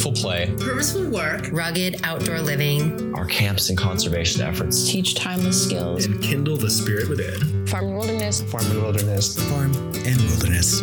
joyful play, purposeful work, rugged outdoor living, our camps and conservation efforts, teach timeless skills, and kindle the spirit within. Farm and Wilderness. Farm and Wilderness. Farm and Wilderness.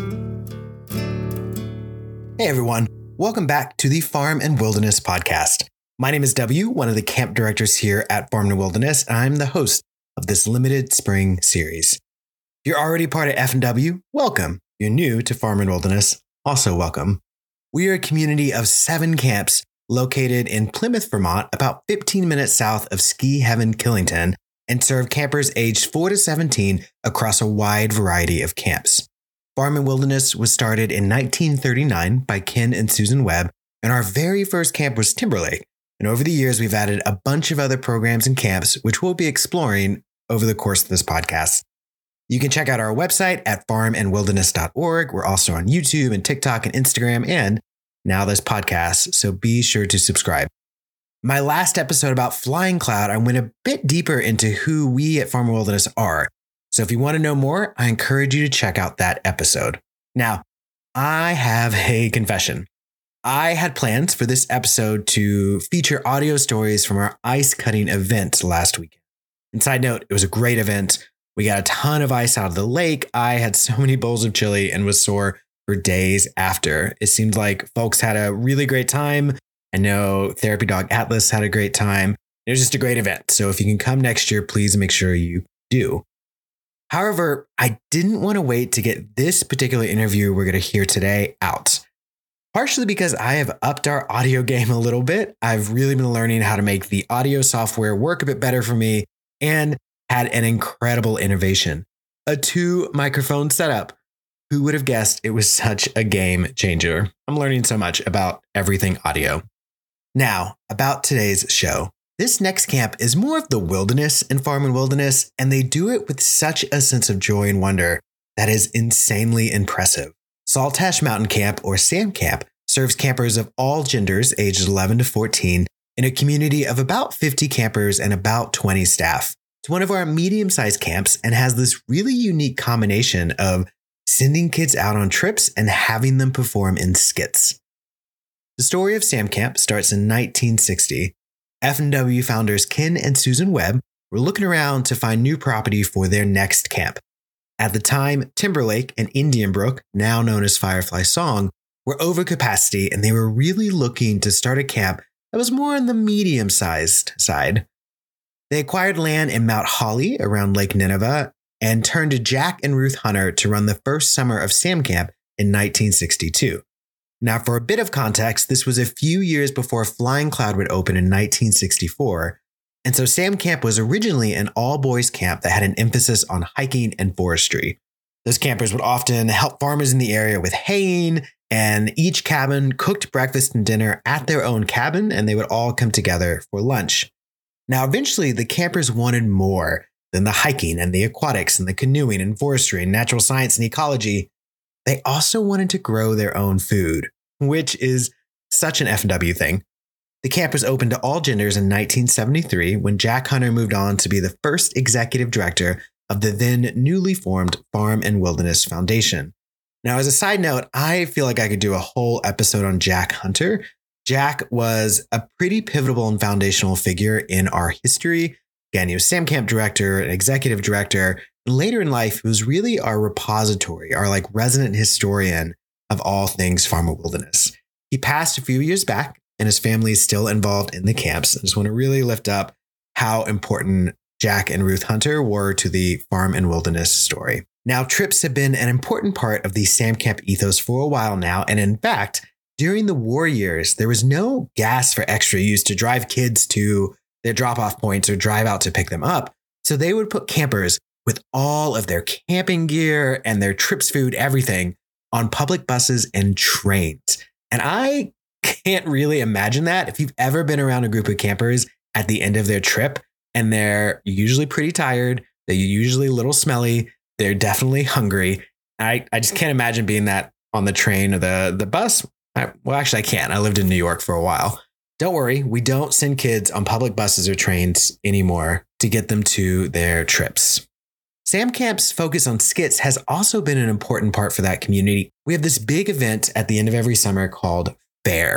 Hey everyone, welcome back to the Farm and Wilderness podcast. My name is W, one of the camp directors here at Farm and Wilderness, and I'm the host of this limited spring series. If you're already part of F&W, welcome. If you're new to Farm and Wilderness, also welcome. We are a community of 7 camps located in Plymouth, Vermont, about 15 minutes south of Ski Heaven, Killington, and serve campers aged 4 to 17 across a wide variety of camps. Farm and Wilderness was started in 1939 by Ken and Susan Webb, and our very first camp was Timberlake. And over the years, we've added a bunch of other programs and camps, which we'll be exploring over the course of this podcast. You can check out our website at farmandwilderness.org. We're also on YouTube and TikTok and Instagram, and now this podcast, so be sure to subscribe. My last episode about Flying Cloud, I went a bit deeper into who we at Farm and Wilderness are. So if you want to know more, I encourage you to check out that episode. Now, I have a confession. I had plans for this episode to feature audio stories from our ice cutting event last weekend. And side note, it was a great event. We got a ton of ice out of the lake. I had so many bowls of chili and was sore for days after. It seemed like folks had a really great time. I know Therapy Dog Atlas had a great time. It was just a great event. So if you can come next year, please make sure you do. However, I didn't want to wait to get this particular interview we're going to hear today out. Partially because I have upped our audio game a little bit. I've really been learning how to make the audio software work a bit better for me and had an incredible innovation. A 2-microphone setup. Who would have guessed it was such a game changer? I'm learning so much about everything audio. Now, about today's show. This next camp is more of the wilderness in Farm and Wilderness, and they do it with such a sense of joy and wonder that is insanely impressive. Saltash Mountain Camp, or SAM Camp, serves campers of all genders ages 11 to 14 in a community of about 50 campers and about 20 staff. It's one of our medium-sized camps and has this really unique combination of sending kids out on trips and having them perform in skits. The story of SAM Camp starts in 1960. F&W founders Ken and Susan Webb were looking around to find new property for their next camp. At the time, Timberlake and Indian Brook, now known as Firefly Song, were over capacity, and they were really looking to start a camp that was more on the medium-sized side. They acquired land in Mount Holly around Lake Nineveh and turned to Jack and Ruth Hunter to run the first summer of SAM Camp in 1962. Now, for a bit of context, this was a few years before Flying Cloud would open in 1964. And so SAM Camp was originally an all-boys camp that had an emphasis on hiking and forestry. Those campers would often help farmers in the area with haying, and each cabin cooked breakfast and dinner at their own cabin, and they would all come together for lunch. Now, eventually, the campers wanted more than the hiking and the aquatics and the canoeing and forestry and natural science and ecology. They also wanted to grow their own food, which is such an F&W thing. The campus opened to all genders in 1973 when Jack Hunter moved on to be the first executive director of the then newly formed Farm and Wilderness Foundation. Now, as a side note, I feel like I could do a whole episode on Jack Hunter. Jack was a pretty pivotal and foundational figure in our history. Again, he was SAM Camp director, an executive director. And later in life, he was really our repository, our resident historian of all things Farm and Wilderness. He passed a few years back, and his family is still involved in the camps. I just want to really lift up how important Jack and Ruth Hunter were to the Farm and Wilderness story. Now, trips have been an important part of the SAM Camp ethos for a while now. And in fact, during the war years, there was no gas for extra use to drive kids to their drop-off points or drive out to pick them up. So they would put campers with all of their camping gear and their trips food, everything, on public buses and trains. And I can't really imagine that. If you've ever been around a group of campers at the end of their trip, and they're usually pretty tired, they're usually a little smelly, they're definitely hungry. I just can't imagine being that on the train or the bus. Well, actually, I can't. I lived in New York for a while. Don't worry, we don't send kids on public buses or trains anymore to get them to their trips. SAM Camp's focus on skits has also been an important part for that community. We have this big event at the end of every summer called Fair.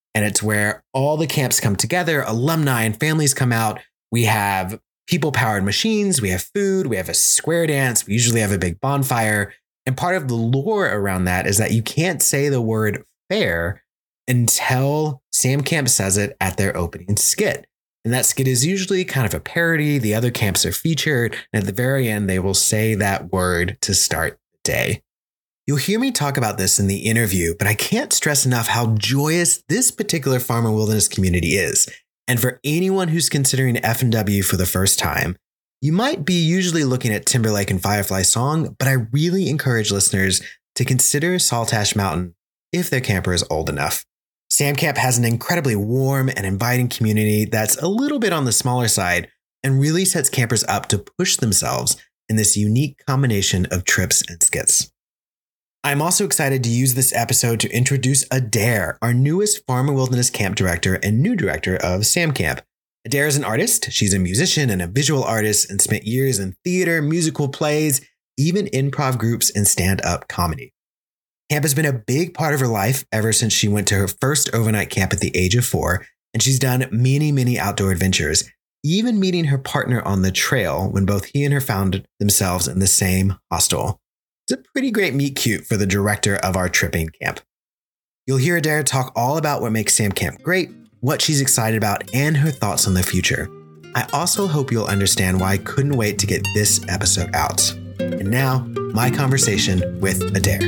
And it's where all the camps come together, alumni and families come out. We have people-powered machines, we have food, we have a square dance, we usually have a big bonfire. And part of the lore around that is that you can't say the word fair until Sam Camp says it at their opening skit. And that skit is usually kind of a parody. The other camps are featured. And at the very end, they will say that word to start the day. You'll hear me talk about this in the interview, but I can't stress enough how joyous this particular farm and wilderness community is. And for anyone who's considering F&W for the first time, you might be usually looking at Timberlake and Firefly Song, but I really encourage listeners to consider Saltash Mountain if their camper is old enough. Sam Camp has an incredibly warm and inviting community that's a little bit on the smaller side and really sets campers up to push themselves in this unique combination of trips and skits. I'm also excited to use this episode to introduce Adair, our newest Farm and Wilderness Camp Director and new director of Sam Camp. Adair is an artist. She's a musician and a visual artist and spent years in theater, musical plays, even improv groups and stand-up comedy. Camp has been a big part of her life ever since she went to her first overnight camp at the age of 4, and she's done many, many outdoor adventures, even meeting her partner on the trail when both he and her found themselves in the same hostel. It's a pretty great meet cute for the director of our tripping camp. You'll hear Adair talk all about what makes Sam Camp great, what she's excited about, and her thoughts on the future. I also hope you'll understand why I couldn't wait to get this episode out. And now, my conversation with Adair.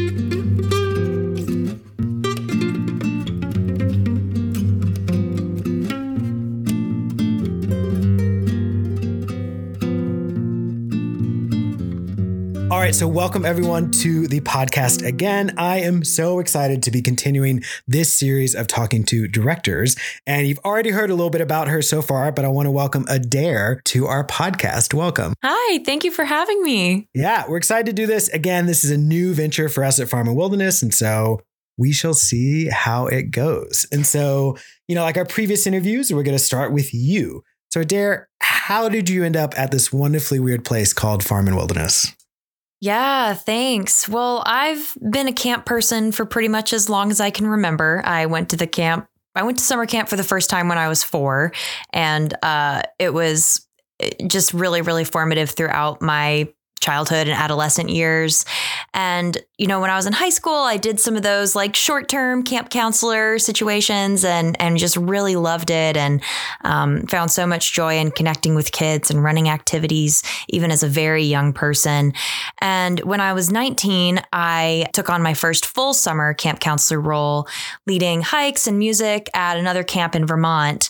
All right, so welcome everyone to the podcast again. I am so excited to be continuing this series of talking to directors. And you've already heard a little bit about her so far, but I want to welcome Adair to our podcast. Welcome. Hi, thank you for having me. Yeah, we're excited to do this. Again, this is a new venture for us at Farm and Wilderness. And so we shall see how it goes. And so, like our previous interviews, we're going to start with you. So Adair, how did you end up at this wonderfully weird place called Farm and Wilderness? Yeah, thanks. Well, I've been a camp person for pretty much as long as I can remember. I went to summer camp for the first time when I was 4, and it was just really, really formative throughout my childhood and adolescent years. And, when I was in high school, I did some of those like short-term camp counselor situations and just really loved it and found so much joy in connecting with kids and running activities, even as a very young person. And when I was 19, I took on my first full summer camp counselor role, leading hikes and music at another camp in Vermont.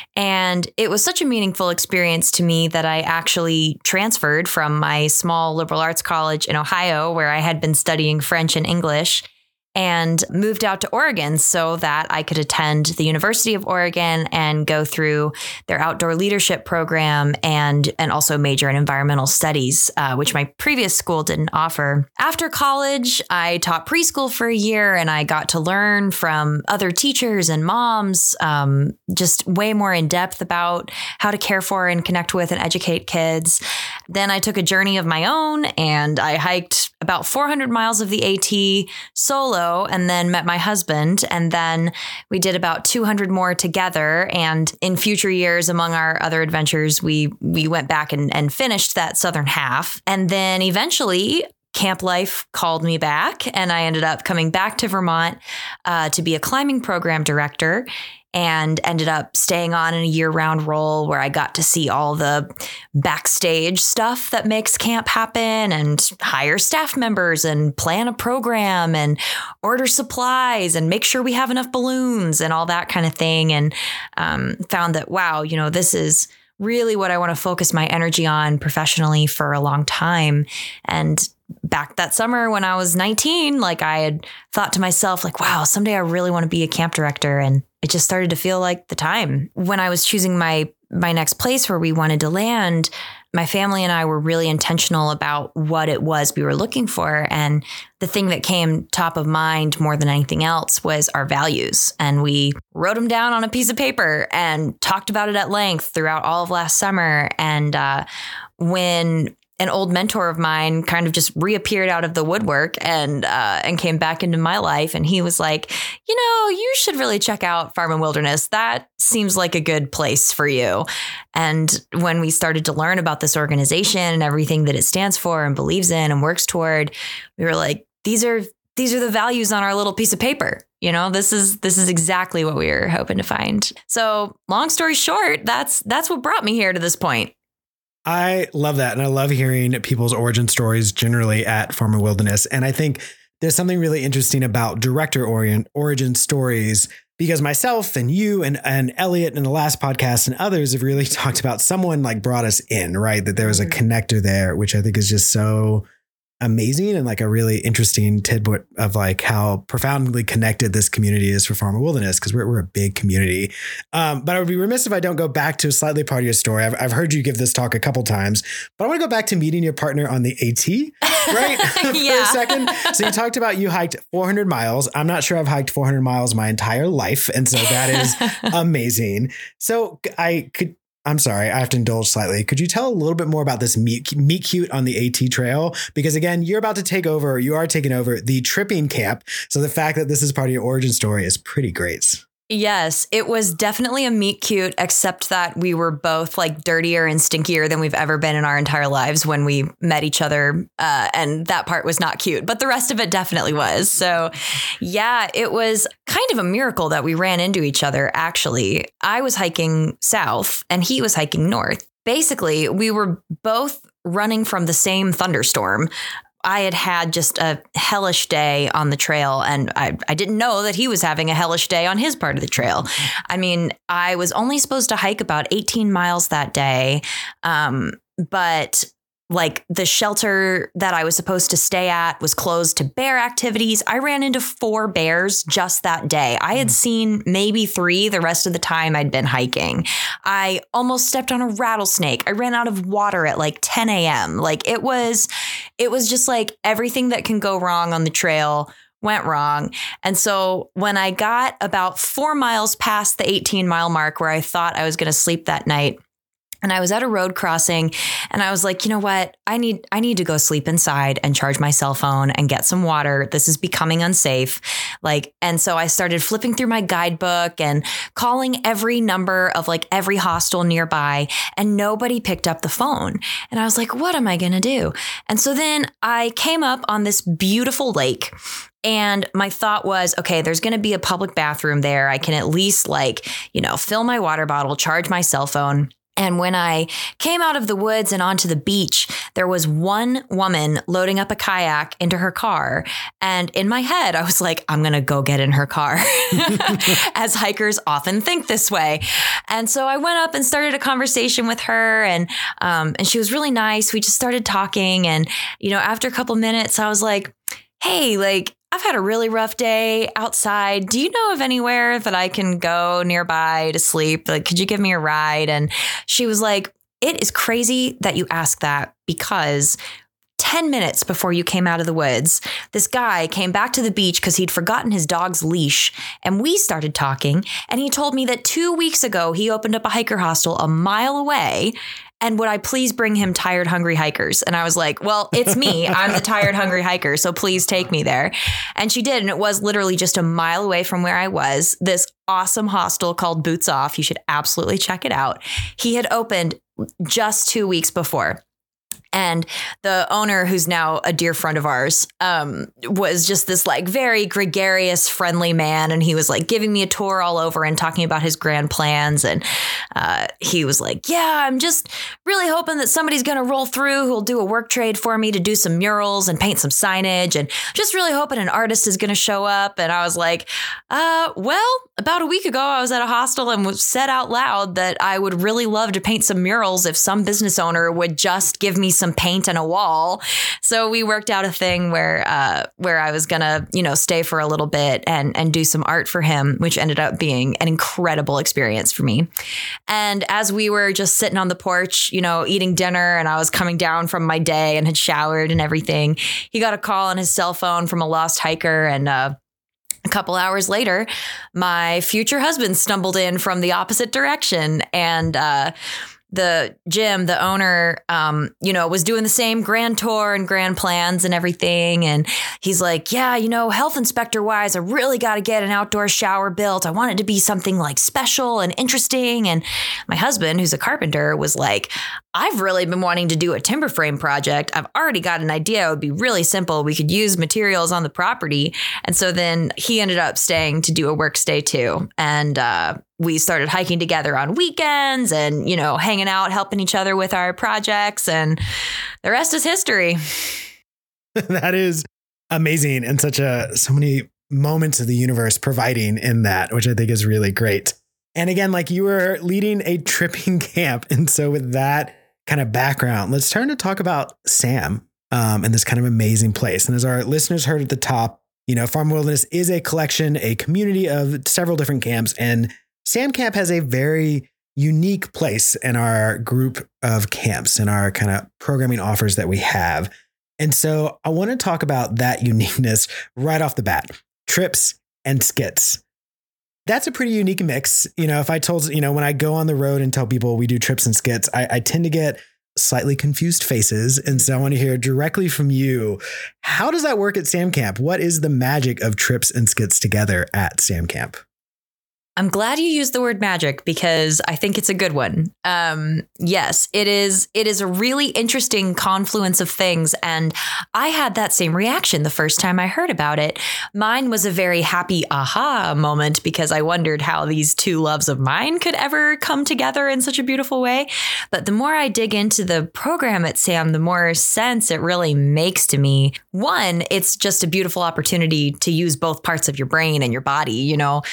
And it was such a meaningful experience to me that I actually transferred from my small liberal arts college in Ohio, where I had been studying French and English, and moved out to Oregon so that I could attend the University of Oregon and go through their outdoor leadership program and also major in environmental studies, which my previous school didn't offer. After college, I taught preschool for a year and I got to learn from other teachers and moms, just way more in depth about how to care for and connect with and educate kids. Then I took a journey of my own and I hiked about 400 miles of the AT solo and then met my husband. And then we did about 200 more together. And in future years, among our other adventures, we went back and finished that southern half. And then eventually camp life called me back and I ended up coming back to Vermont to be a climbing program director. And ended up staying on in a year-round role where I got to see all the backstage stuff that makes camp happen and hire staff members and plan a program and order supplies and make sure we have enough balloons and all that kind of thing. And found that, wow, this is really what I want to focus my energy on professionally for a long time. And back that summer when I was 19, I had thought to myself, wow, someday I really want to be a camp director. And it just started to feel like the time. When I was choosing my next place where we wanted to land, my family and I were really intentional about what it was we were looking for. And the thing that came top of mind more than anything else was our values. And we wrote them down on a piece of paper and talked about it at length throughout all of last summer. And when an old mentor of mine kind of just reappeared out of the woodwork and came back into my life. And he was like, you should really check out Farm and Wilderness. That seems like a good place for you. And when we started to learn about this organization and everything that it stands for and believes in and works toward, we were like, these are the values on our little piece of paper. This is exactly what we were hoping to find. So long story short, that's what brought me here to this point. I love that. And I love hearing people's origin stories generally at Farm and Wilderness. And I think there's something really interesting about director origin stories, because myself and you and Elliot in the last podcast and others have really talked about someone like brought us in, right? That there was a connector there, which I think is just so amazing and like a really interesting tidbit of like how profoundly connected this community is for Farm and Wilderness, because we're a big community. But I would be remiss if I don't go back to a slightly part of your story. I've heard you give this talk a couple times, but I want to go back to meeting your partner on the AT, right? For a second. So you talked about you hiked 400 miles. I'm not sure I've hiked 400 miles my entire life. And so that is amazing. So I'm sorry, I have to indulge slightly. Could you tell a little bit more about this meet cute on the AT trail? Because again, you are taking over the tripping camp. So the fact that this is part of your origin story is pretty great. Yes, it was definitely a meet cute, except that we were both like dirtier and stinkier than we've ever been in our entire lives when we met each other. And that part was not cute, but the rest of it definitely was. So yeah, it was kind of a miracle that we ran into each other. Actually, I was hiking south and he was hiking north. Basically, we were both running from the same thunderstorm. I had just a hellish day on the trail, and I didn't know that he was having a hellish day on his part of the trail. I mean, I was only supposed to hike about 18 miles that day, but like the shelter that I was supposed to stay at was closed to bear activities. I ran into 4 bears just that day. I had seen maybe 3 the rest of the time I'd been hiking. I almost stepped on a rattlesnake. I ran out of water at like 10 a.m. Like it was just like everything that can go wrong on the trail went wrong. And so when I got about 4 miles past the 18-mile mark where I thought I was going to sleep that night, and I was at a road crossing and I was like, you know what? I need to go sleep inside and charge my cell phone and get some water. This is becoming unsafe. And so I started flipping through my guidebook and calling every number of like every hostel nearby, and nobody picked up the phone. And I was like, what am I going to do? And so then I came up on this beautiful lake. And my thought was, okay, there's going to be a public bathroom there. I can at least fill my water bottle, charge my cell phone. And when I came out of the woods and onto the beach, there was one woman loading up a kayak into her car. And in my head, I was like, I'm going to go get in her car, as hikers often think this way. And so I went up and started a conversation with her, and she was really nice. We just started talking. And, after a couple minutes, I was like, hey, I've had a really rough day outside. Do you know of anywhere that I can go nearby to sleep? Could you give me a ride? And she was like, it is crazy that you ask that, because 10 minutes before you came out of the woods, this guy came back to the beach because he'd forgotten his dog's leash. And we started talking. And he told me that 2 weeks ago, he opened up a hiker hostel a mile away. And would I please bring him tired, hungry hikers? And I was like, well, it's me. I'm the tired, hungry hiker. So please take me there. And she did. And it was literally just a mile away from where I was. This awesome hostel called Boots Off. You should absolutely check it out. He had opened just 2 weeks before. And the owner, who's now a dear friend of ours, was just this very gregarious, friendly man. And he was giving me a tour all over and talking about his grand plans. And he was like, yeah, I'm just really hoping that somebody's going to roll through who'll do a work trade for me to do some murals and paint some signage. And just really hoping an artist is going to show up. And I was like, well, about a week ago, I was at a hostel and said out loud that I would really love to paint some murals if some business owner would just give me some paint and a wall. So we worked out a thing where I was gonna, stay for a little bit and do some art for him, which ended up being an incredible experience for me. And as we were just sitting on the porch, eating dinner, and I was coming down from my day and had showered and everything, he got a call on his cell phone from a lost hiker. And a couple hours later, my future husband stumbled in from the opposite direction. And Jim, the owner, was doing the same grand tour and grand plans and everything. And he's like, yeah, health inspector wise, I really got to get an outdoor shower built. I want it to be something like special and interesting. And my husband, who's a carpenter, was like, I've really been wanting to do a timber frame project. I've already got an idea. It would be really simple. We could use materials on the property. And so then he ended up staying to do a work stay too. And we started hiking together on weekends and, hanging out, helping each other with our projects. And the rest is history. That is amazing. And so many moments of the universe providing in that, which I think is really great. And again, like you were leading a tripping camp. And so with that kind of background, let's turn to talk about Sam and this kind of amazing place. And as our listeners heard at the top, Farm Wilderness is a collection, a community of several different camps. And Sam Camp has a very unique place in our group of camps and our kind of programming offers that we have. And so I want to talk about that uniqueness right off the bat, trips and skits. That's a pretty unique mix. If I told, when I go on the road and tell people we do trips and skits, I tend to get slightly confused faces. And so I want to hear directly from you. How does that work at Sam Camp? What is the magic of trips and skits together at Sam Camp? I'm glad you used the word magic because I think it's a good one. Yes, it is. It is a really interesting confluence of things. And I had that same reaction the first time I heard about it. Mine was a very happy aha moment because I wondered how these two loves of mine could ever come together in such a beautiful way. But the more I dig into the program at Sam, the more sense it really makes to me. One, it's just a beautiful opportunity to use both parts of your brain and your body,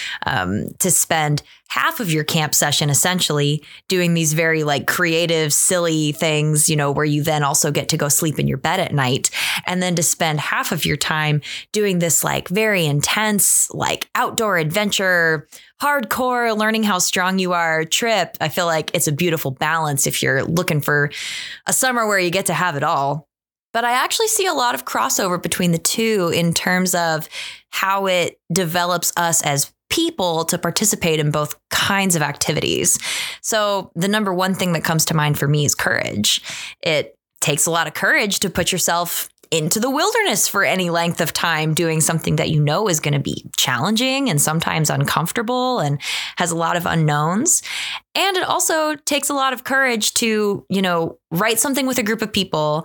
to spend half of your camp session essentially doing these very creative, silly things, where you then also get to go sleep in your bed at night. And then to spend half of your time doing this very intense, outdoor adventure, hardcore, learning how strong you are trip. I feel like it's a beautiful balance if you're looking for a summer where you get to have it all. But I actually see a lot of crossover between the two in terms of how it develops us as people to participate in both kinds of activities. So the number one thing that comes to mind for me is courage. It takes a lot of courage to put yourself into the wilderness for any length of time doing something that is going to be challenging and sometimes uncomfortable and has a lot of unknowns. And it also takes a lot of courage to, write something with a group of people,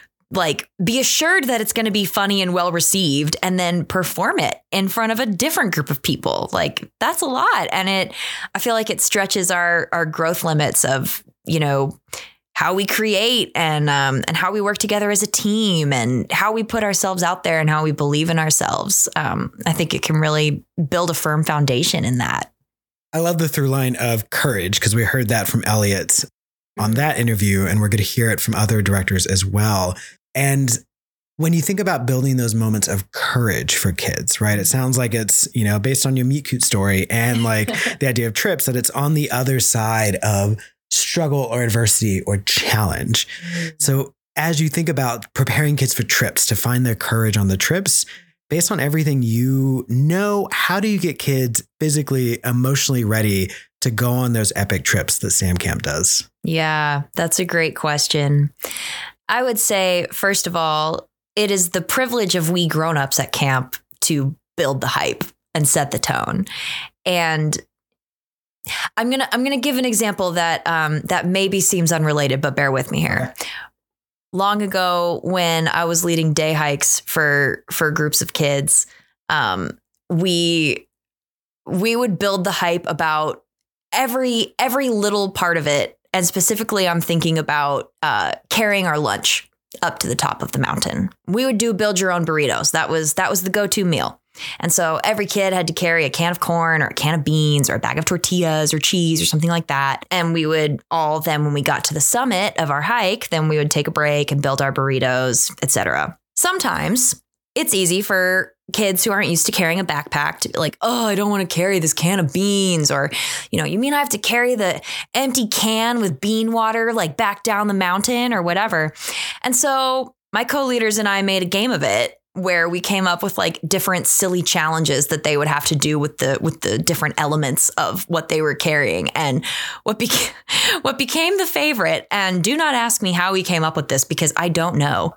be assured that it's going to be funny and well received and then perform it in front of a different group of people. That's a lot. And I feel like it stretches our growth limits of, how we create and how we work together as a team and how we put ourselves out there and how we believe in ourselves. I think it can really build a firm foundation in that. I love the through line of courage because we heard that from Elliot on that interview, and we're going to hear it from other directors as well. And when you think about building those moments of courage for kids, right? It sounds like it's, based on your meet cute story and the idea of trips, that it's on the other side of struggle or adversity or challenge. So as you think about preparing kids for trips to find their courage on the trips, based on everything how do you get kids physically, emotionally ready to go on those epic trips that Sam Camp does? Yeah, that's a great question. I would say, first of all, it is the privilege of we grown-ups at camp to build the hype and set the tone. And I'm gonna give an example that that maybe seems unrelated, but bear with me here. Long ago, when I was leading day hikes for groups of kids, we would build the hype about every little part of it. And specifically, I'm thinking about carrying our lunch up to the top of the mountain. We would do build your own burritos. That was the go-to meal. And so every kid had to carry a can of corn or a can of beans or a bag of tortillas or cheese or something like that. And we would all then, when we got to the summit of our hike, then we would take a break and build our burritos, etc. Sometimes it's easy for kids who aren't used to carrying a backpack to be like, oh, I don't want to carry this can of beans. Or, you mean I have to carry the empty can with bean water back down the mountain or whatever. And so my co-leaders and I made a game of it. where we came up with like different silly challenges that they would have to do with the different elements of what they were carrying. And what became the favorite, and do not ask me how we came up with this because I don't know.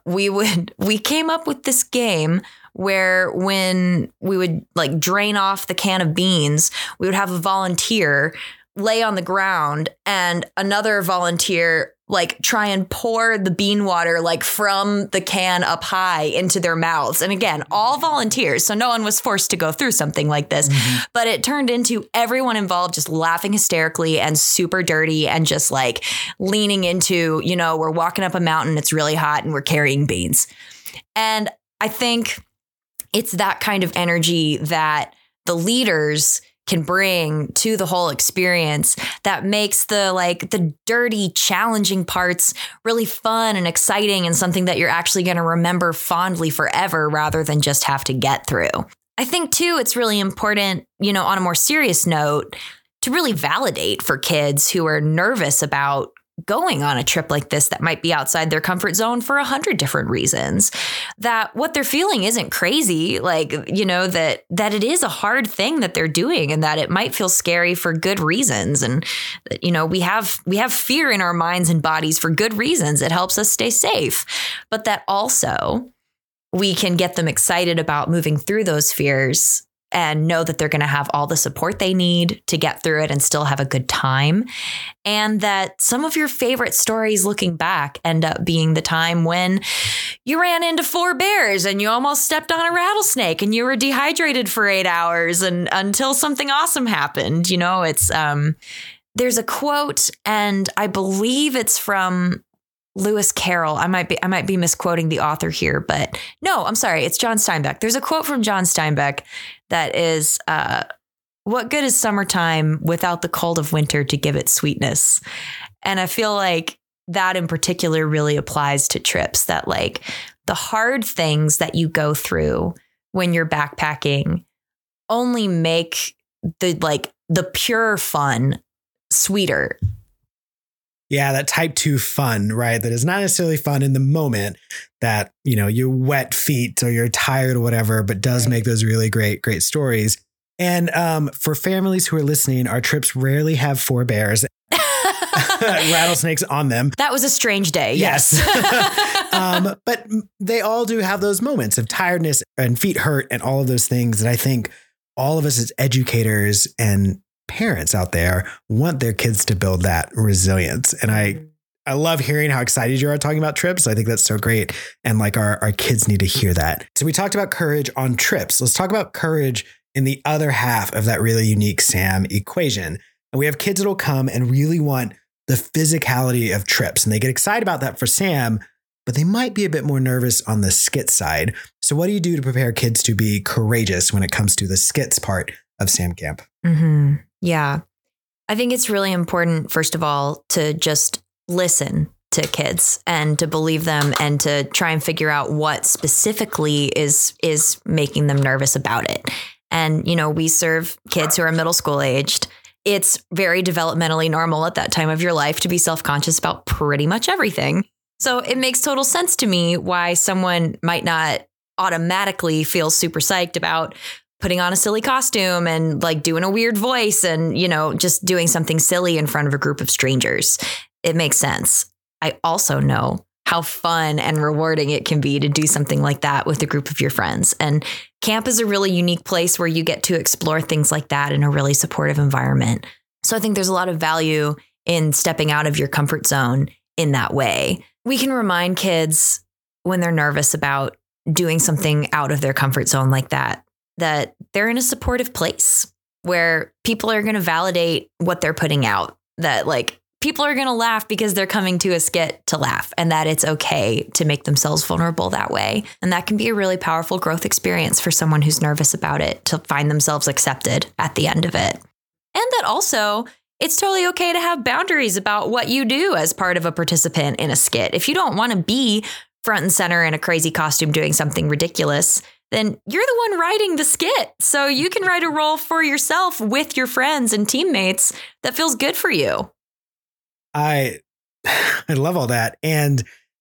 We came up with this game where when we would like drain off the can of beans, we would have a volunteer lay on the ground and another volunteer like try and pour the bean water like from the can up high into their mouths. And again, all volunteers. So no one was forced to go through something like this, but it turned into everyone involved just laughing hysterically and super dirty and just like leaning into, you know, we're walking up a mountain, it's really hot and we're carrying beans. And I think it's that kind of energy that the leaders can bring to the whole experience that makes the dirty, challenging parts really fun and exciting and something that you're actually going to remember fondly forever rather than just have to get through. I think, too, it's really important, you know, on a more serious note, to really validate for kids who are nervous about going on a trip like this that might be outside their comfort zone for 100 different reasons, that what they're feeling isn't crazy, like, you know, that it is a hard thing that they're doing and that it might feel scary for good reasons. And, you know, we have fear in our minds and bodies for good reasons. It helps us stay safe, but that also we can get them excited about moving through those fears and know that they're going to have all the support they need to get through it and still have a good time. And that some of your favorite stories looking back end up being the time when you ran into 4 bears and you almost stepped on a rattlesnake and you were dehydrated for 8 hours and until something awesome happened. You know, it's there's a quote, and I believe it's from Lewis Carroll. I might be misquoting the author here, but no, I'm sorry. It's John Steinbeck. There's a quote from John Steinbeck that is, what good is summertime without the cold of winter to give it sweetness? And I feel like that in particular really applies to trips, that like the hard things that you go through when you're backpacking only make the pure fun sweeter. Yeah, that type 2 fun, right? That is not necessarily fun in the moment, that, you know, your wet feet or you're tired or whatever, but does make those really great stories. And for families who are listening, our trips rarely have 4 bears, rattlesnakes on them. That was a strange day. Yes. But they all do have those moments of tiredness and feet hurt and all of those things that I think all of us as educators and parents out there want their kids to build that resilience. And I love hearing how excited you are talking about trips. I think that's so great. And like our kids need to hear that. So we talked about courage on trips. Let's talk about courage in the other half of that really unique SAM equation. And we have kids that'll come and really want the physicality of trips. And they get excited about that for SAM, but they might be a bit more nervous on the skit side. So what do you do to prepare kids to be courageous when it comes to the skits part of SAM Camp? Mm-hmm. Yeah. I think it's really important, first of all, to just listen to kids and to believe them and to try and figure out what specifically is making them nervous about it. And, you know, we serve kids who are middle school aged. It's very developmentally normal at that time of your life to be self-conscious about pretty much everything. So it makes total sense to me why someone might not automatically feel super psyched about putting on a silly costume and like doing a weird voice and, you know, just doing something silly in front of a group of strangers. It makes sense. I also know how fun and rewarding it can be to do something like that with a group of your friends. And camp is a really unique place where you get to explore things like that in a really supportive environment. So I think there's a lot of value in stepping out of your comfort zone in that way. We can remind kids when they're nervous about doing something out of their comfort zone like that they're in a supportive place where people are going to validate what they're putting out, that like people are going to laugh because they're coming to a skit to laugh, and that it's okay to make themselves vulnerable that way. And that can be a really powerful growth experience for someone who's nervous about it, to find themselves accepted at the end of it. And that also, it's totally okay to have boundaries about what you do as part of a participant in a skit. If you don't want to be front and center in a crazy costume doing something ridiculous, then you're the one writing the skit. So you can write a role for yourself with your friends and teammates that feels good for you. I love all that. And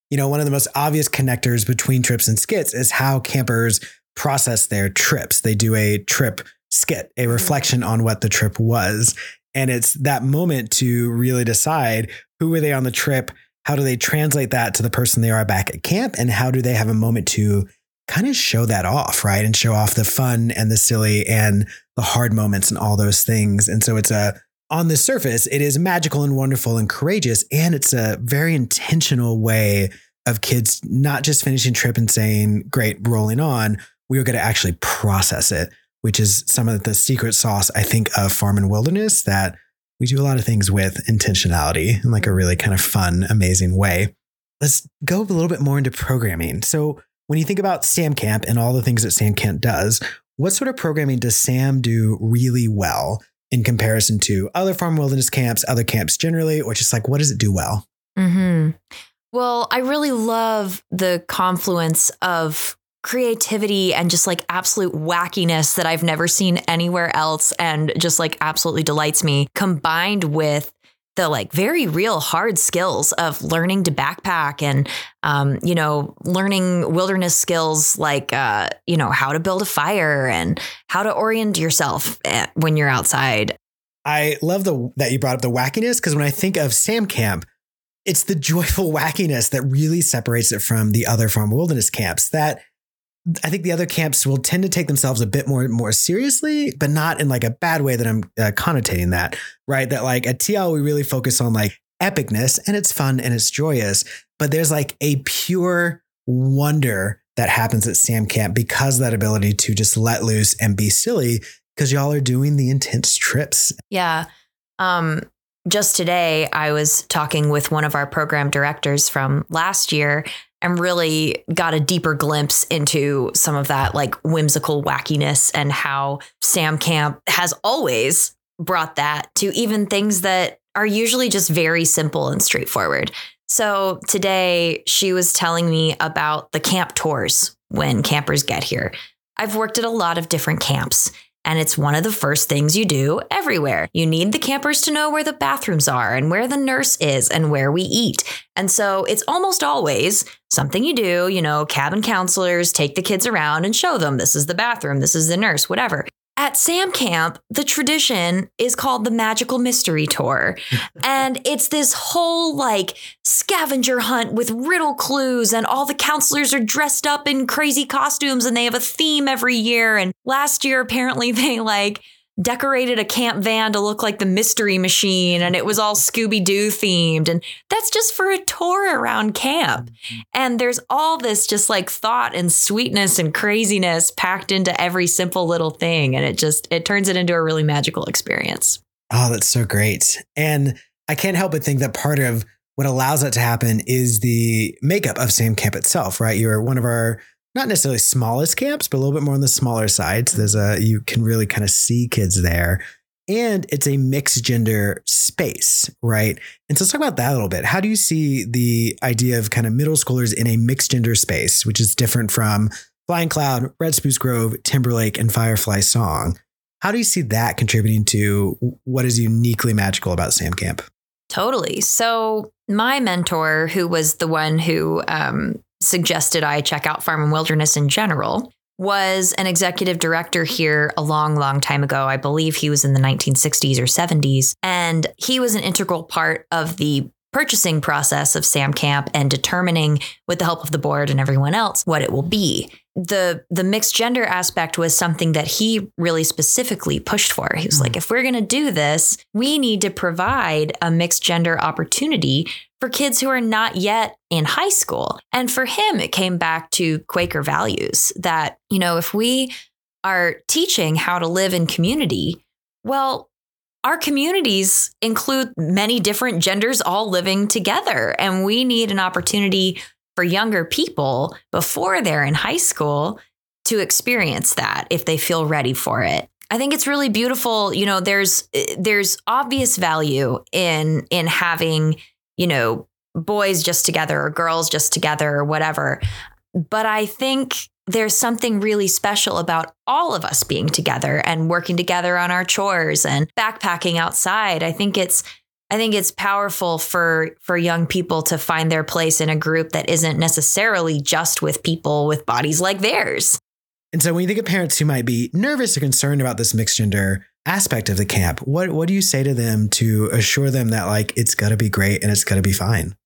one of the most obvious connectors between trips and skits is how campers process their trips. They do a trip skit, a reflection on what the trip was. And it's that moment to really decide who were they on the trip? How do they translate that to the person they are back at camp? And how do they have a moment to kind of show that off, right? And show off the fun and the silly and the hard moments and all those things. And so on the surface, it is magical and wonderful and courageous. And it's a very intentional way of kids not just finishing trip and saying, great, rolling on. We are going to actually process it, which is some of the secret sauce, I think, of Farm and Wilderness, that we do a lot of things with intentionality in like a really kind of fun, amazing way. Let's go a little bit more into programming. So when you think about Sam Camp and all the things that Sam Camp does, what sort of programming does Sam do really well in comparison to other Farm and Wilderness camps, other camps generally, or just like, what does it do well? Mm-hmm. Well, I really love the confluence of creativity and just like absolute wackiness that I've never seen anywhere else and just like absolutely delights me, combined with the like very real hard skills of learning to backpack and, learning wilderness skills like, how to build a fire and how to orient yourself when you're outside. I love that you brought up the wackiness, because when I think of Sam Camp, it's the joyful wackiness that really separates it from the other Farm Wilderness camps. That I think the other camps will tend to take themselves a bit more seriously, but not in like a bad way that I'm connotating that, right? That like at TL, we really focus on like epicness, and it's fun and it's joyous, but there's like a pure wonder that happens at Sam Camp because of that ability to just let loose and be silly, because y'all are doing the intense trips. Yeah. Just today, I was talking with one of our program directors from last year and really got a deeper glimpse into some of that like whimsical wackiness and how Sam Camp has always brought that to even things that are usually just very simple and straightforward. So today she was telling me about the camp tours when campers get here. I've worked at a lot of different camps, and it's one of the first things you do everywhere. You need the campers to know where the bathrooms are and where the nurse is and where we eat. And so it's almost always something you do, cabin counselors take the kids around and show them this is the bathroom, this is the nurse, whatever. At Sam Camp, the tradition is called the Magical Mystery Tour. And it's this whole like scavenger hunt with riddle clues, and all the counselors are dressed up in crazy costumes and they have a theme every year. And last year, apparently they like decorated a camp van to look like the Mystery Machine, and it was all Scooby-Doo themed. And that's just for a tour around camp. And there's all this just like thought and sweetness and craziness packed into every simple little thing. And it turns it into a really magical experience. Oh, that's so great. And I can't help but think that part of what allows that to happen is the makeup of Sam Camp itself, right? You're one of our not necessarily smallest camps, but a little bit more on the smaller side. So you can really kind of see kids there, and it's a mixed gender space, right? And so let's talk about that a little bit. How do you see the idea of kind of middle schoolers in a mixed gender space, which is different from Flying Cloud, Red Spruce Grove, Timberlake, and Firefly Song? How do you see that contributing to what is uniquely magical about Sam Camp? Totally. So my mentor, who was the one who suggested I check out Farm and Wilderness in general, was an executive director here a long time ago. I believe he was in the 1960s or 70s. And he was an integral part of the purchasing process of Sam Camp and determining, with the help of the board and everyone else, what it will be. The mixed gender aspect was something that he really specifically pushed for. He was like, if we're going to do this, we need to provide a mixed gender opportunity for kids who are not yet in high school. And for him, it came back to Quaker values that, if we are teaching how to live in community, well, our communities include many different genders all living together. And we need an opportunity for younger people before they're in high school to experience that if they feel ready for it. I think it's really beautiful. There's obvious value in having, boys just together or girls just together or whatever. But I think there's something really special about all of us being together and working together on our chores and backpacking outside. I think I think it's powerful for young people to find their place in a group that isn't necessarily just with people with bodies like theirs. And so when you think of parents who might be nervous or concerned about this mixed gender aspect of the camp, what do you say to them to assure them that like it's going to be great and it's going to be fine?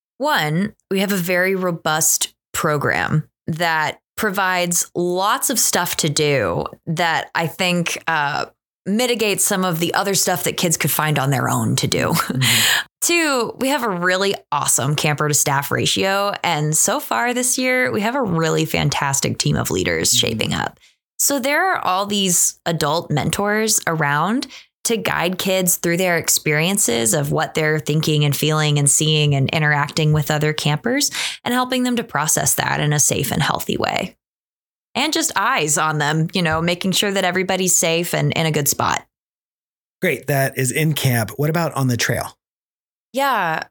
One, we have a very robust program that provides lots of stuff to do that I think mitigates some of the other stuff that kids could find on their own to do. Mm-hmm. Two, we have a really awesome camper to staff ratio. And so far this year, we have a really fantastic team of leaders shaping up. So there are all these adult mentors around to guide kids through their experiences of what they're thinking and feeling and seeing and interacting with other campers and helping them to process that in a safe and healthy way. And just eyes on them, making sure that everybody's safe and in a good spot. Great. That is in camp. What about on the trail? Yeah.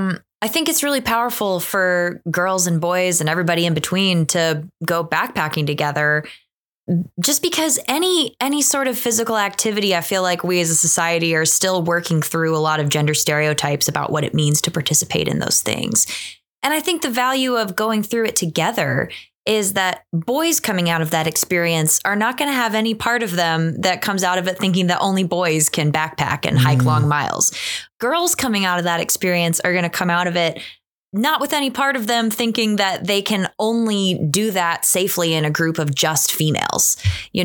I think it's really powerful for girls and boys and everybody in between to go backpacking together. Just because any sort of physical activity, I feel like we as a society are still working through a lot of gender stereotypes about what it means to participate in those things. And I think the value of going through it together is that boys coming out of that experience are not going to have any part of them that comes out of it thinking that only boys can backpack and hike long miles. Girls coming out of that experience are going to come out of it not with any part of them thinking that they can only do that safely in a group of just females,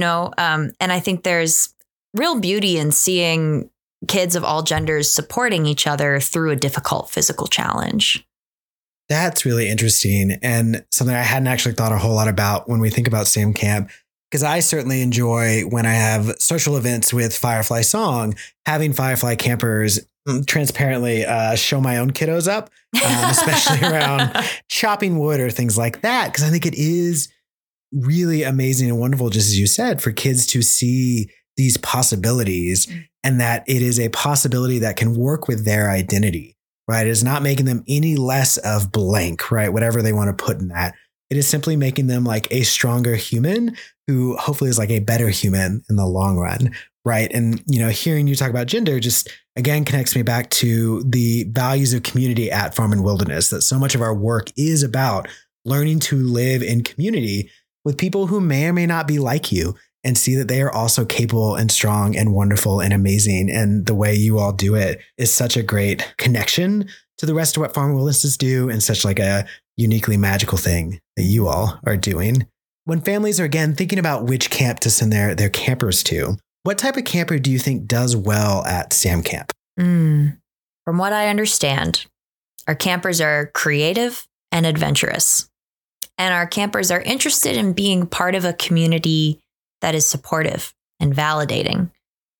and I think there's real beauty in seeing kids of all genders supporting each other through a difficult physical challenge. That's really interesting and something I hadn't actually thought a whole lot about when we think about SAM Camp, because I certainly enjoy when I have social events with Firefly Song, having Firefly campers transparently show my own kiddos up, especially around chopping wood or things like that, because I think it is really amazing and wonderful, just as you said, for kids to see these possibilities and that it is a possibility that can work with their identity. Right. It is not making them any less of blank, right? Whatever they want to put in that. It is simply making them like a stronger human who hopefully is like a better human in the long run. Right. And, hearing you talk about gender just again connects me back to the values of community at Farm and Wilderness, that so much of our work is about learning to live in community with people who may or may not be like you, and see that they are also capable and strong and wonderful and amazing. And the way you all do it is such a great connection to the rest of what Farm and Wilderness do, and such like a uniquely magical thing that you all are doing. When families are again thinking about which camp to send their campers to, what type of camper do you think does well at SAM Camp? From what I understand, our campers are creative and adventurous. And our campers are interested in being part of a community that is supportive and validating.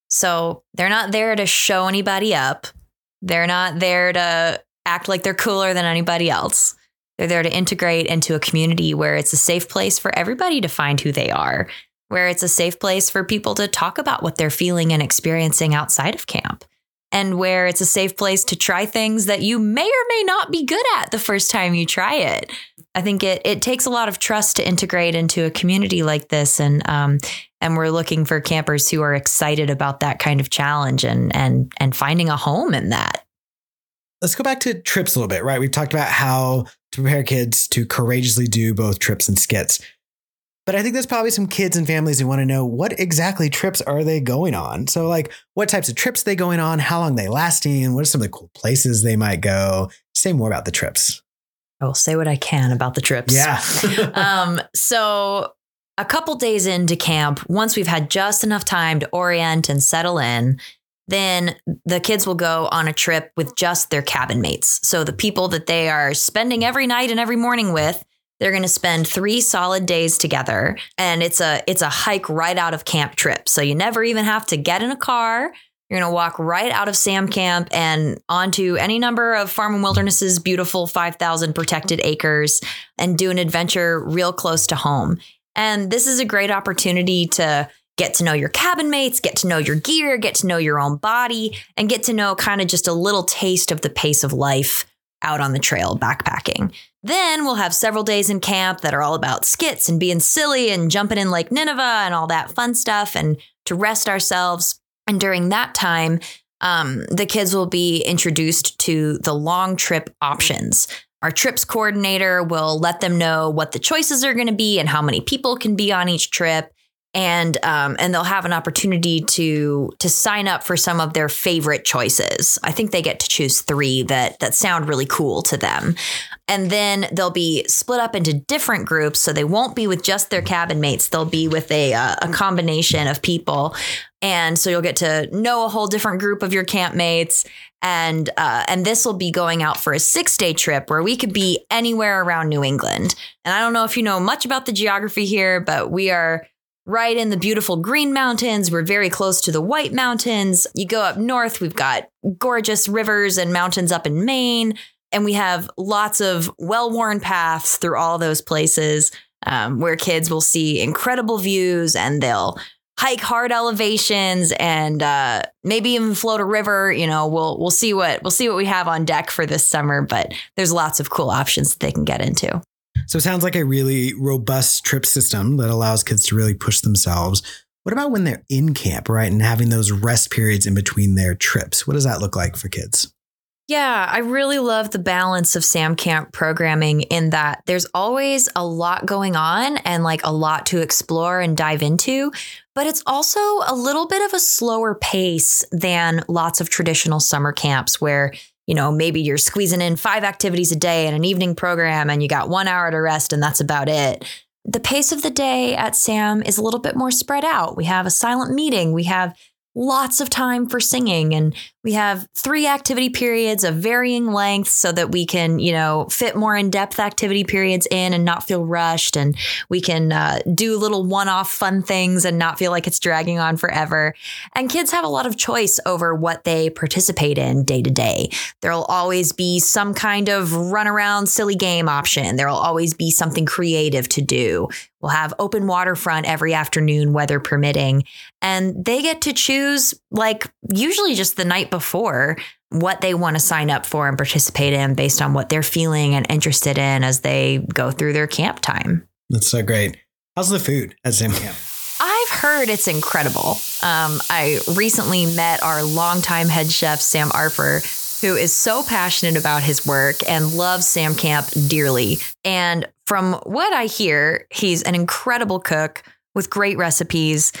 So they're not there to show anybody up. They're not there to act like they're cooler than anybody else. They're there to integrate into a community where it's a safe place for everybody to find who they are, where it's a safe place for people to talk about what they're feeling and experiencing outside of camp, and where it's a safe place to try things that you may or may not be good at the first time you try it. I think it takes a lot of trust to integrate into a community like this. And we're looking for campers who are excited about that kind of challenge and finding a home in that. Let's go back to trips a little bit, right? We've talked about how to prepare kids to courageously do both trips and skits. But I think there's probably some kids and families who want to know what exactly trips are they going on? So like what types of trips are they going on? How long are they lasting? What are some of the cool places they might go? Say more about the trips. I will say what I can about the trips. Yeah. So a couple days into camp, once we've had just enough time to orient and settle in, then the kids will go on a trip with just their cabin mates. So the people that they are spending every night and every morning with, they're going to spend 3 solid days together. And it's a hike right out of camp trip. So you never even have to get in a car. You're going to walk right out of SAM Camp and onto any number of Farm and Wilderness's beautiful 5,000 protected acres and do an adventure real close to home. And this is a great opportunity to get to know your cabin mates, get to know your gear, get to know your own body, and get to know kind of just a little taste of the pace of life out on the trail backpacking. Then we'll have several days in camp that are all about skits and being silly and jumping in Lake Nineveh and all that fun stuff, and to rest ourselves. And during that time, the kids will be introduced to the long trip options. Our trips coordinator will let them know what the choices are going to be and how many people can be on each trip. And they'll have an opportunity to sign up for some of their favorite choices. I think they get to choose 3 that sound really cool to them. And then they'll be split up into different groups. So they won't be with just their cabin mates. They'll be with a combination of people. And so you'll get to know a whole different group of your camp mates. And this will be going out for a 6-day trip where we could be anywhere around New England. And I don't know if you know much about the geography here, but we are right in the beautiful Green Mountains. We're very close to the White Mountains. You go up north, we've got gorgeous rivers and mountains up in Maine. And we have lots of well-worn paths through all those places where kids will see incredible views, and they'll hike hard elevations and maybe even float a river. You know, we'll see what we have on deck for this summer, but there's lots of cool options that they can get into. So it sounds like a really robust trip system that allows kids to really push themselves. What about when they're in camp, right? And having those rest periods in between their trips? What does that look like for kids? Yeah, I really love the balance of SAM Camp programming in that there's always a lot going on and like a lot to explore and dive into, but it's also a little bit of a slower pace than lots of traditional summer camps where, you know, maybe you're squeezing in 5 activities a day and an evening program and you got 1 hour to rest and that's about it. The pace of the day at SAM is a little bit more spread out. We have a silent meeting. We have lots of time for singing, and we have 3 activity periods of varying lengths so that we can, you know, fit more in-depth activity periods in and not feel rushed. And we can do little one-off fun things and not feel like it's dragging on forever. And kids have a lot of choice over what they participate in day to day. There'll always be some kind of run around silly game option. There'll always be something creative to do. We'll have open waterfront every afternoon, weather permitting, and they get to choose, like usually just the night before, what they want to sign up for and participate in based on what they're feeling and interested in as they go through their camp time. That's so great. How's the food at SAM Camp? I've heard it's incredible. I recently met our longtime head chef, Sam Arfer, who is so passionate about his work and loves SAM Camp dearly. And from what I hear, he's an incredible cook with great recipes.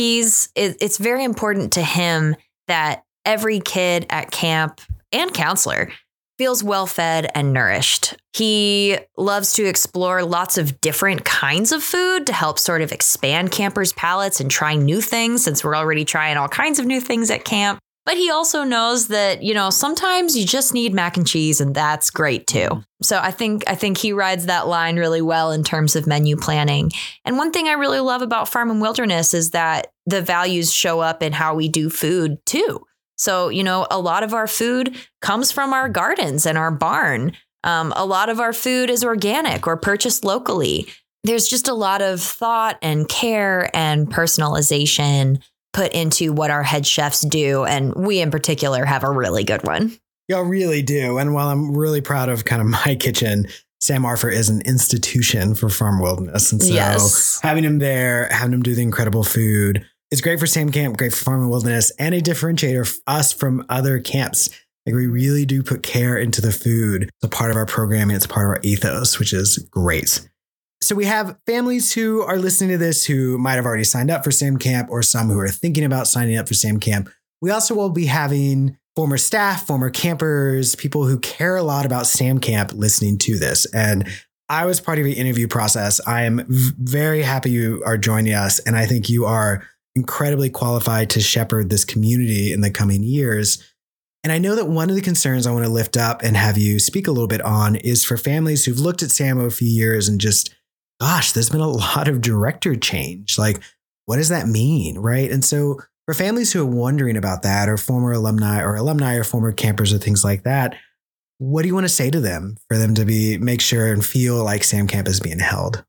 It's very important to him that every kid at camp and counselor feels well fed and nourished. He loves to explore lots of different kinds of food to help sort of expand campers' palates and try new things, since we're already trying all kinds of new things at camp. But he also knows that, you know, sometimes you just need mac and cheese, and that's great too. So I think he rides that line really well in terms of menu planning. And one thing I really love about Farm and Wilderness is that the values show up in how we do food too. So, you know, a lot of our food comes from our gardens and our barn. A lot of our food is organic or purchased locally. There's just a lot of thought and care and personalization put into what our head chefs do. And we in particular have a really good one. Y'all really do. And while I'm really proud of kind of my kitchen, Sam Arfer is an institution for Farm Wilderness. And so yes, having him there, having him do the incredible food, it's great for SAM Camp, great for Farm and Wilderness, and a differentiator for us from other camps. Like, we really do put care into the food. It's a part of our programming. It's a part of our ethos, which is great. So we have families who are listening to this who might have already signed up for SAM Camp, or some who are thinking about signing up for SAM Camp. We also will be having former staff, former campers, people who care a lot about SAM Camp listening to this. And I was part of the interview process. I am very happy you are joining us. And I think you are incredibly qualified to shepherd this community in the coming years. And I know that one of the concerns I want to lift up and have you speak a little bit on is for families who've looked at SAMO a few years and just, gosh, there's been a lot of director change. Like, what does that mean? Right. And so for families who are wondering about that, or former alumni or former campers or things like that, what do you want to say to them for them to make sure and feel like SAM Camp is being held?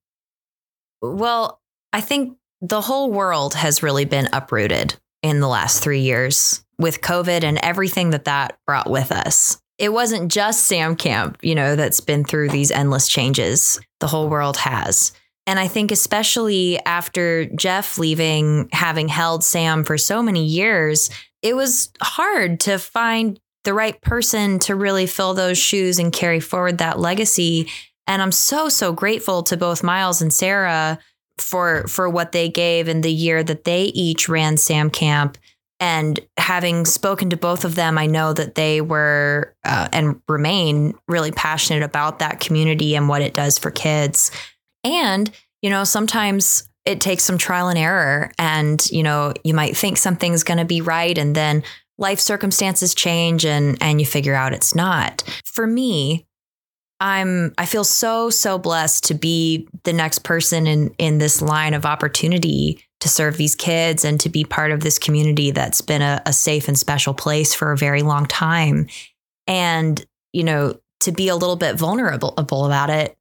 Well, I think the whole world has really been uprooted in the last 3 years with COVID and everything that brought with us. It wasn't just SAM Camp, you know, that's been through these endless changes. The whole world has. And I think especially after Jeff leaving, having held SAM for so many years, it was hard to find the right person to really fill those shoes and carry forward that legacy. And I'm so, so grateful to both Miles and Sarah for what they gave in the year that they each ran Sam Camp. And having spoken to both of them, I know that they were and remain really passionate about that community and what it does for kids. And, sometimes it takes some trial and error, and, you might think something's going to be right, and then life circumstances change and you figure out it's not. For me, I feel so, so blessed to be the next person in this line of opportunity to serve these kids and to be part of this community that's been a safe and special place for a very long time. And, to be a little bit vulnerable about it,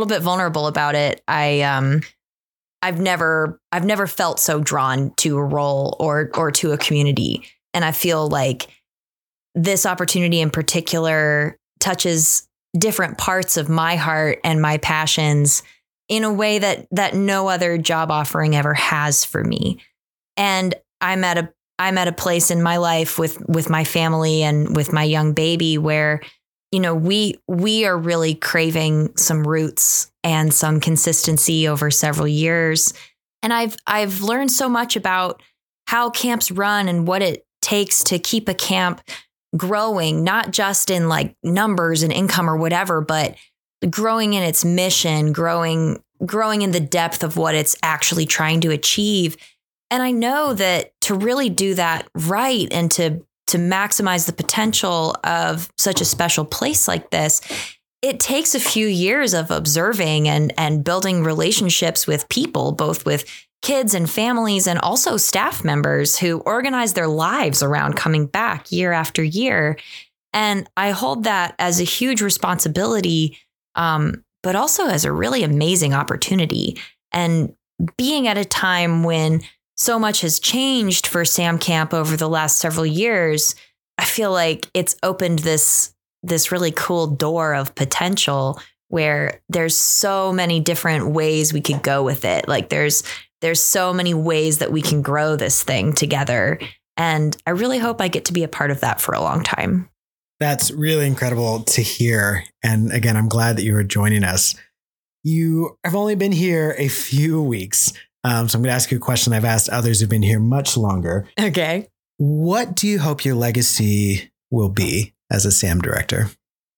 I've never felt so drawn to a role or to a community. And I feel like this opportunity in particular touches different parts of my heart and my passions in a way that no other job offering ever has for me. And I'm at a place in my life with my family and with my young baby where, we are really craving some roots and some consistency over several years. And I've learned so much about how camps run and what it takes to keep a camp growing, not just in like numbers and income or whatever, but growing in its mission, growing in the depth of what it's actually trying to achieve. And I know that to really do that right and to maximize the potential of such a special place like this, it takes a few years of observing and building relationships with people, both with kids and families and also staff members who organize their lives around coming back year after year. And I hold that as a huge responsibility, but also as a really amazing opportunity. And being at a time when so much has changed for Sam Camp over the last several years, I feel like it's opened this really cool door of potential where there's so many different ways we could go with it. Like there's so many ways that we can grow this thing together. And I really hope I get to be a part of that for a long time. That's really incredible to hear. And again, I'm glad that you are joining us. You have only been here a few weeks. So I'm going to ask you a question I've asked others who've been here much longer. Okay. What do you hope your legacy will be as a SAM director?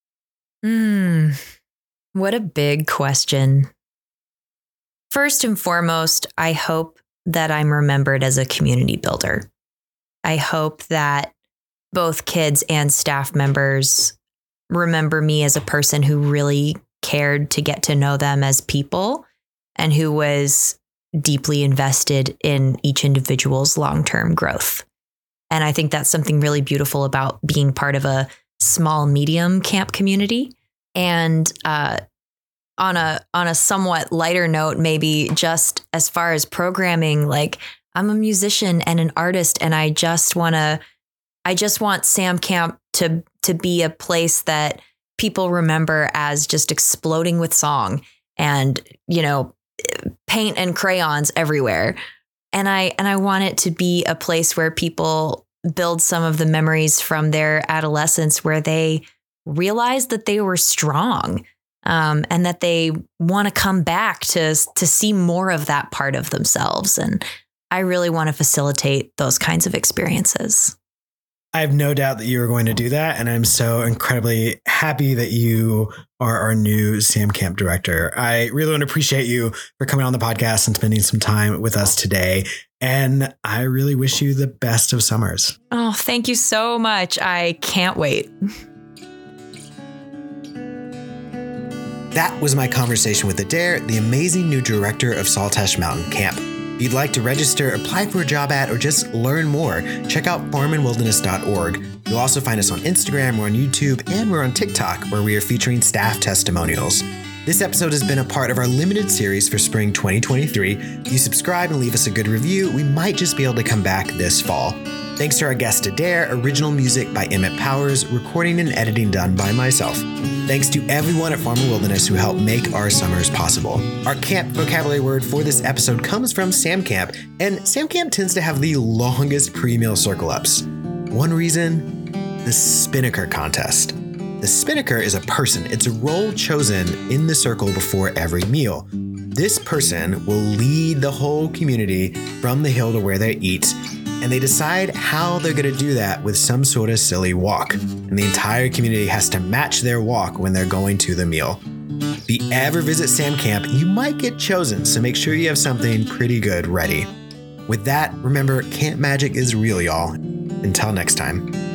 What a big question. First and foremost, I hope that I'm remembered as a community builder. I hope that both kids and staff members remember me as a person who really cared to get to know them as people and who was deeply invested in each individual's long-term growth. And I think that's something really beautiful about being part of a small, medium camp community. And on a somewhat lighter note, maybe just as far as programming, like I'm a musician and an artist, and I just want Sam Camp to be a place that people remember as just exploding with song and, paint and crayons everywhere. And I want it to be a place where people build some of the memories from their adolescence where they realize that they were strong, and that they want to come back to see more of that part of themselves. And I really want to facilitate those kinds of experiences. I have no doubt that you are going to do that. And I'm so incredibly happy that you are our new Sam Camp director. I really want to appreciate you for coming on the podcast and spending some time with us today. And I really wish you the best of summers. Oh, thank you so much. I can't wait. That was my conversation with Adair, the amazing new director of Saltash Mountain Camp. If you'd like to register, apply for a job ad, or just learn more, check out farmandwilderness.org. You'll also find us on Instagram, we're on YouTube, and we're on TikTok, where we are featuring staff testimonials. This episode has been a part of our limited series for spring 2023. If you subscribe and leave us a good review, we might just be able to come back this fall. Thanks to our guest Adair, original music by Emmett Powers, recording and editing done by myself. Thanks to everyone at Farm and Wilderness who helped make our summers possible. Our camp vocabulary word for this episode comes from Sam Camp, and Sam Camp tends to have the longest pre-meal circle ups. One reason, the Spinnaker contest. The Spinnaker is a person. It's a role chosen in the circle before every meal. This person will lead the whole community from the hill to where they eat, and they decide how they're going to do that with some sort of silly walk. And the entire community has to match their walk when they're going to the meal. If you ever visit Sam Camp, you might get chosen, so make sure you have something pretty good ready. With that, remember, camp magic is real, y'all. Until next time.